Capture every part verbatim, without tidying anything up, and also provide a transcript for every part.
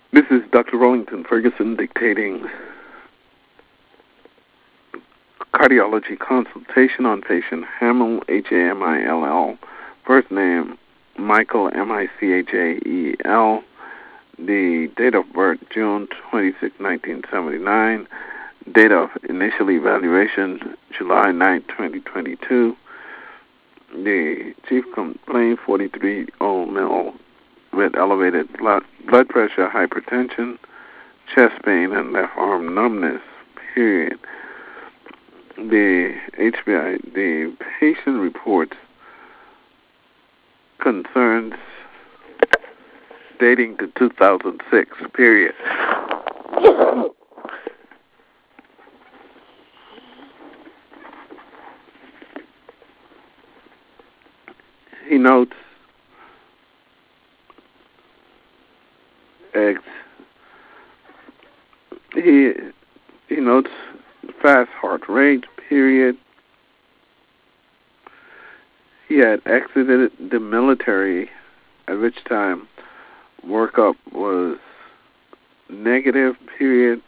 This is Doctor Rollington Ferguson dictating cardiology consultation on patient Hamill, H A M I L L. First name, Michael, M I C H A E L. The date of birth, June twenty-sixth, nineteen seventy-nine. Date of initial evaluation, July ninth, twenty twenty-two. The chief complaint, forty-three-year-old male with elevated blood, blood pressure, hypertension, chest pain, and left arm numbness, period. The H B I, the patient reports concerns dating to two thousand six, period. He notes ex, he he notes fast heart rate, period. He had exited the military, at which time workup was negative, period.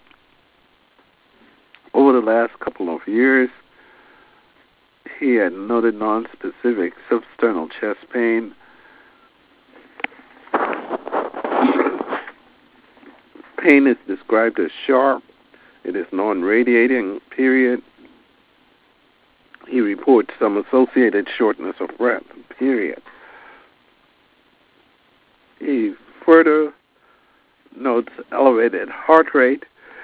Over the last couple of years, he had noted non-specific substernal chest pain. Pain is described as sharp. It is non-radiating, period. He reports some associated shortness of breath, period. He further notes elevated heart rate,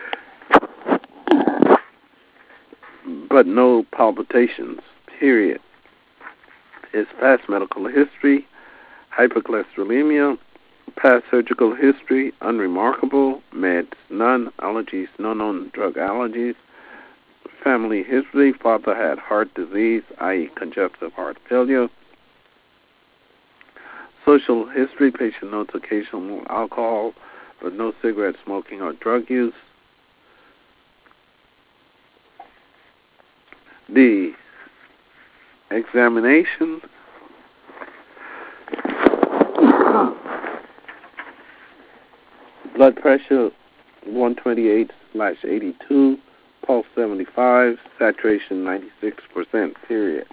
but no palpitations, period. His past medical history, hypercholesterolemia, past surgical history, unremarkable, meds, none, allergies, no known drug allergies. Family history, father had heart disease, that is congestive heart failure. Social history, patient notes occasional alcohol, but no cigarette smoking or drug use. The examination, blood pressure one twenty-eight slash eighty-two, pulse seventy-five, saturation ninety-six percent, period.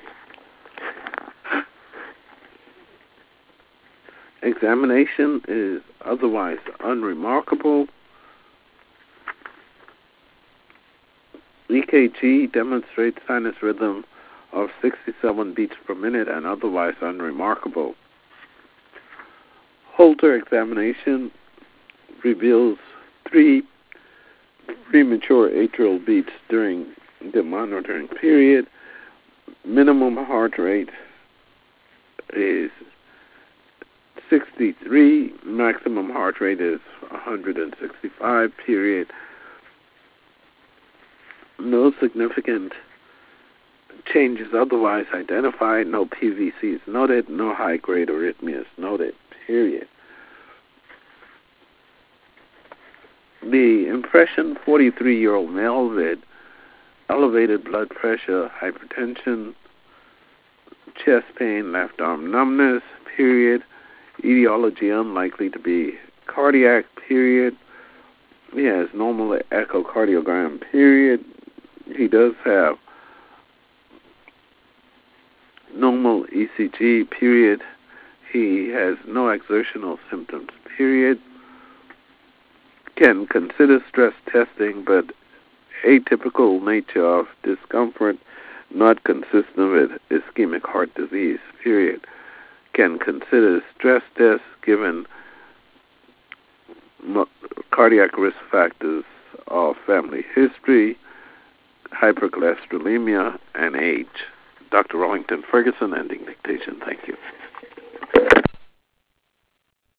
Examination is otherwise unremarkable. E K G demonstrates sinus rhythm of sixty-seven beats per minute and otherwise unremarkable. Holter examination reveals three premature atrial beats during the monitoring period. Minimum heart rate is sixty-three. Maximum heart rate is one hundred sixty-five, period. No significant changes otherwise identified. No P V Cs noted. No high-grade arrhythmias noted, period. The impression, forty-three-year-old male with elevated blood pressure, hypertension, chest pain, left arm numbness, period. Etiology unlikely to be cardiac, period. He has normal echocardiogram, period. He does have normal E C G, period. He has no exertional symptoms, period. Can consider stress testing, but atypical nature of discomfort not consistent with ischemic heart disease, period. Can consider stress tests given cardiac risk factors of family history, hypercholesterolemia, and age. Doctor Rollington Ferguson, ending dictation. Thank you.